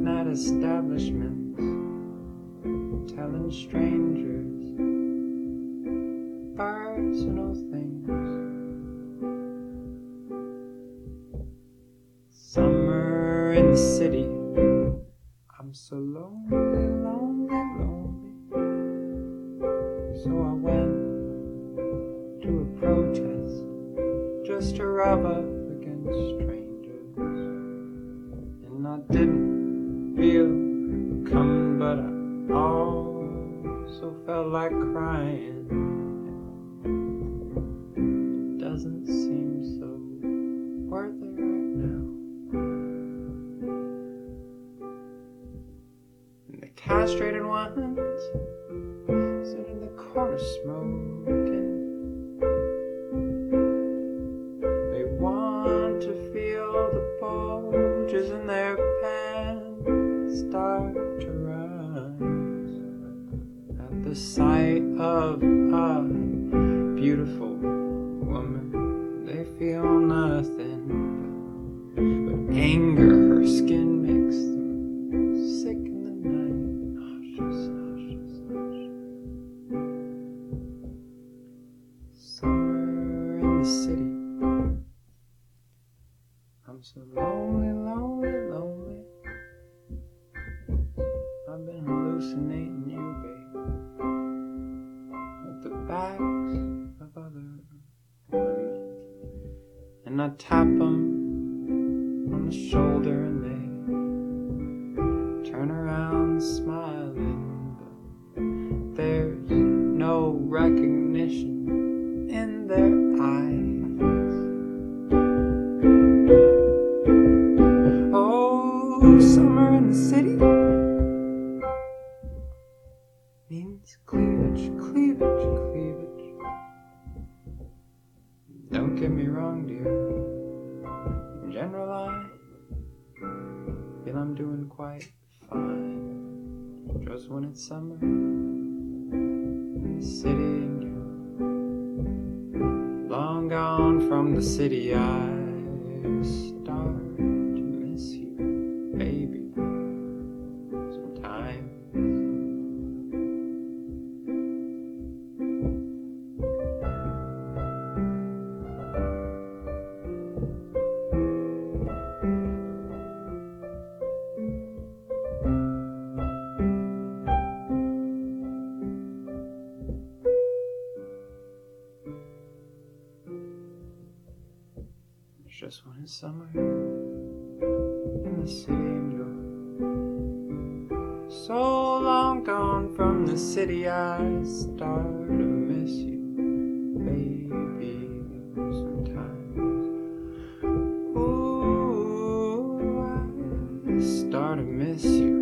Working at establishments, telling strangers personal things. Summer in the city, I'm so lonely, lonely, lonely. So I went to a protest just to rub up against strangers. And I didn't feel coming, but I also felt like crying. It doesn't seem so worth it right now. And the castrated ones sit in the corner smoking. They want to feel the bulges in their pants start to rise at the sight of a beautiful woman. They feel nothing but anger. Her skin makes them sick in the night. Nauseous, nauseous, nauseous. Summer in the city, I'm so lonely, lonely, lonely. I've been hallucinating you, babe, at the backs of other women. And I tap them on the shoulder and they turn around smiling, but there's no recognition in their eyes. Oh, summer in the city means cleavage, cleavage, cleavage. Don't get me wrong, dear. In general, I feel I'm doing quite fine. Just when it's summer in the city and you're long gone from the city, I start to miss you, baby, sometimes. Just when it's summer in the city and you're so long gone from the city, I start to miss you, baby, sometimes. Ooh, I start to miss you.